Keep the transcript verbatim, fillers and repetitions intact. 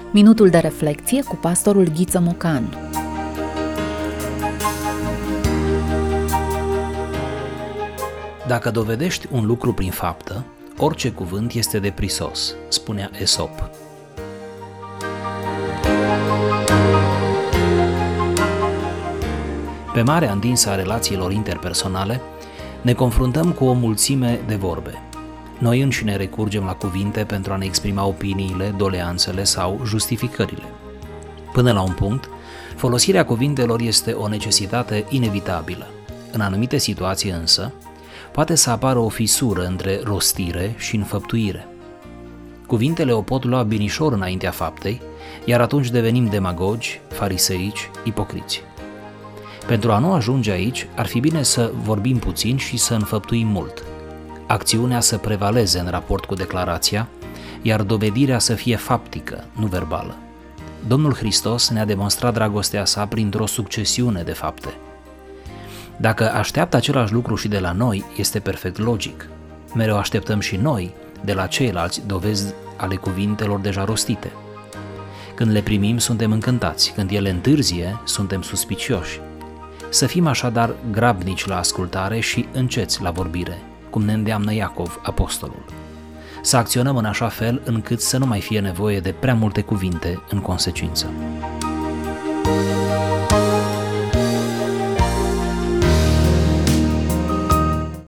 Minutul de reflecție cu pastorul Ghiță Mocan. Dacă dovedești un lucru prin faptă, orice cuvânt este de prisos, spunea Esop. Pe marea întinsă a relațiilor interpersonale, ne confruntăm cu o mulțime de vorbe. Noi înșine recurgem la cuvinte pentru a ne exprima opiniile, doleanțele sau justificările. Până la un punct, folosirea cuvintelor este o necesitate inevitabilă. În anumite situații însă, poate să apară o fisură între rostire și înfăptuire. Cuvintele o pot lua binișor înaintea faptei, iar atunci devenim demagogi, fariseici, ipocriți. Pentru a nu ajunge aici, ar fi bine să vorbim puțin și să înfăptuim mult. Acțiunea să prevaleze în raport cu declarația, iar dovedirea să fie faptică, nu verbală. Domnul Hristos ne-a demonstrat dragostea sa printr-o succesiune de fapte. Dacă așteaptă același lucru și de la noi, este perfect logic. Mereu așteptăm și noi de la ceilalți dovezi ale cuvintelor deja rostite. Când le primim, suntem încântați, când ele întârzie, suntem suspicioși. Să fim așadar grabnici la ascultare și înceți la vorbire, cum ne îndeamnă Iacov, apostolul. Să acționăm în așa fel încât să nu mai fie nevoie de prea multe cuvinte în consecință.